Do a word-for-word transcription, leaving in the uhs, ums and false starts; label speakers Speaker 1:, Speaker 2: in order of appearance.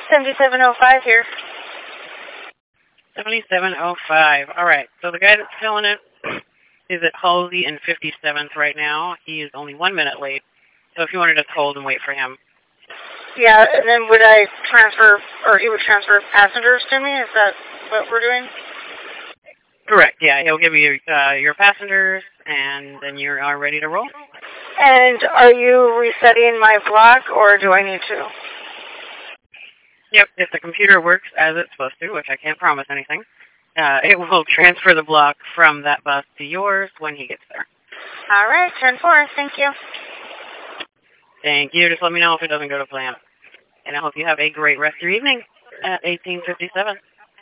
Speaker 1: seventy-seven oh five here.
Speaker 2: seventy-seven oh five. All right. So the guy that's filling it is at Halsey and fifty-seventh right now. He is only one minute late. So if you wanted to just hold and wait for him.
Speaker 1: Yeah, and then would I transfer, or he would transfer passengers to me? Is that what we're doing?
Speaker 2: Correct. Yeah, he'll give you uh, your passengers, and then you are ready to roll.
Speaker 1: And are you resetting my block, or do I need to?
Speaker 2: Yep, if the computer works as it's supposed to, which I can't promise anything, uh, it will transfer the block from that bus to yours when he gets there.
Speaker 1: All right, ten four. Thank you.
Speaker 2: Thank you. Just let me know if it doesn't go to plan. And I hope you have a great rest of your evening at eighteen fifty-seven.